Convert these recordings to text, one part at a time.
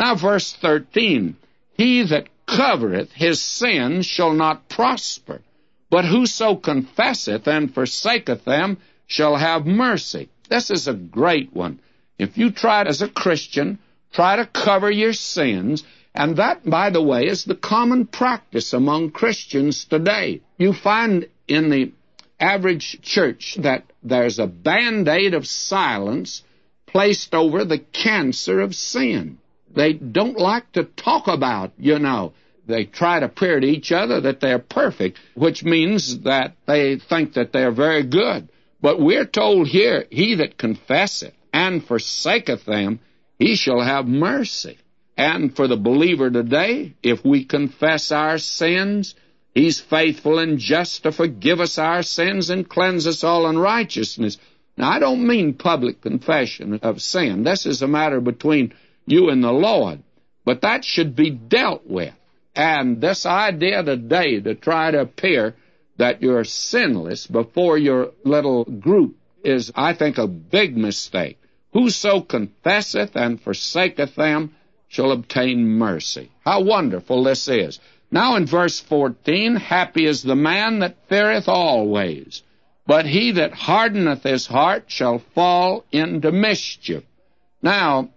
Now, verse 13, he that covereth his sins shall not prosper, but whoso confesseth and forsaketh them shall have mercy. This is a great one. If you try as a Christian, try to cover your sins, and that, by the way, is the common practice among Christians today. You find in the average church that there's a Band-Aid of silence placed over the cancer of sin. They don't like to talk about, They try to appear to each other that they're perfect, which means that they think that they're very good. But we're told here, he that confesseth and forsaketh them, he shall have mercy. And for the believer today, if we confess our sins, he's faithful and just to forgive us our sins and cleanse us all unrighteousness. Now, I don't mean public confession of sin. This is a matter between you and the Lord. But that should be dealt with. And this idea today to try to appear that you're sinless before your little group is, I think, a big mistake. Whoso confesseth and forsaketh them shall obtain mercy. How wonderful this is. Now in verse 14, happy is the man that feareth always, but he that hardeneth his heart shall fall into mischief. Now,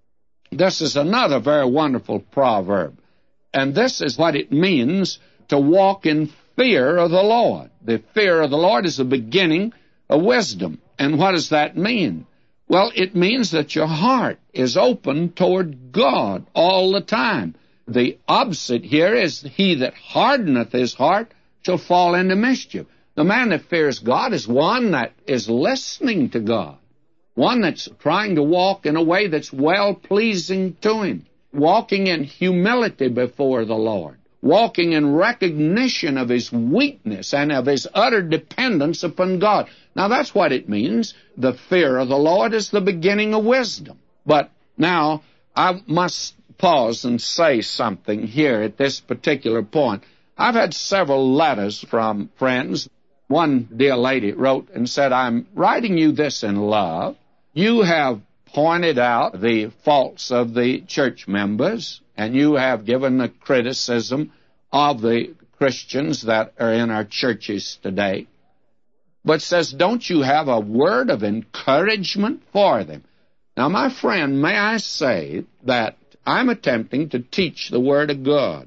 this is another very wonderful proverb, and this is what it means to walk in fear of the Lord. The fear of the Lord is the beginning of wisdom. And what does that mean? Well, it means that your heart is open toward God all the time. The opposite here is he that hardeneth his heart shall fall into mischief. The man that fears God is one that is listening to God, one that's trying to walk in a way that's well-pleasing to him, walking in humility before the Lord, walking in recognition of his weakness and of his utter dependence upon God. Now, that's what it means. The fear of the Lord is the beginning of wisdom. But now, I must pause and say something here at this particular point. I've had several letters from friends. One dear lady wrote and said, I'm writing you this in love. You have pointed out the faults of the church members, and you have given a criticism of the Christians that are in our churches today. But says, don't you have a word of encouragement for them? Now, my friend, may I say that I'm attempting to teach the Word of God.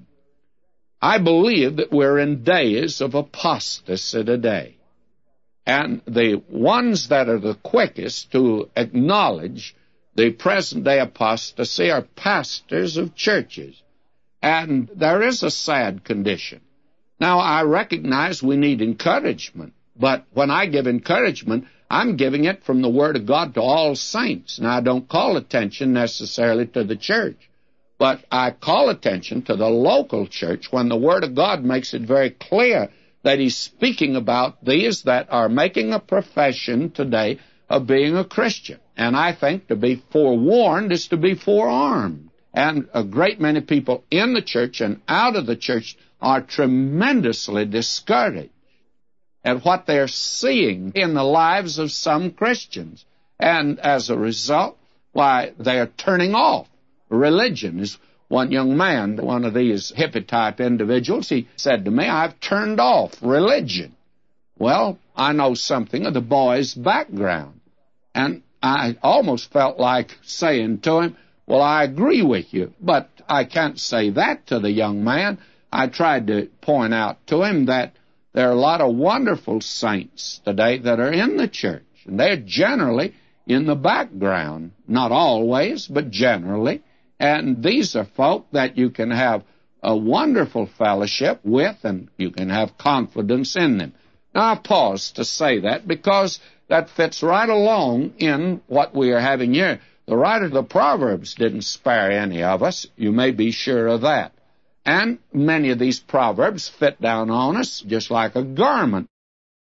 I believe that we're in days of apostasy today. And the ones that are the quickest to acknowledge the present-day apostasy are pastors of churches. And there is a sad condition. Now, I recognize we need encouragement, but when I give encouragement, I'm giving it from the Word of God to all saints. Now, I don't call attention necessarily to the church, but I call attention to the local church when the Word of God makes it very clear that He's speaking about these that are making a profession today of being a Christian. And I think to be forewarned is to be forearmed. And a great many people in the church and out of the church are tremendously discouraged at what they're seeing in the lives of some Christians. And as a result, why, they're turning off religion. As one young man, one of these hippie-type individuals, he said to me, I've turned off religion. Well, I know something of the boy's background. And I almost felt like saying to him, well, I agree with you, but I can't say that to the young man. I tried to point out to him that there are a lot of wonderful saints today that are in the church, and they're generally in the background. Not always, but generally. And these are folk that you can have a wonderful fellowship with, and you can have confidence in them. Now, I pause to say that because that fits right along in what we are having here. The writer of the Proverbs didn't spare any of us. You may be sure of that. And many of these Proverbs fit down on us just like a garment.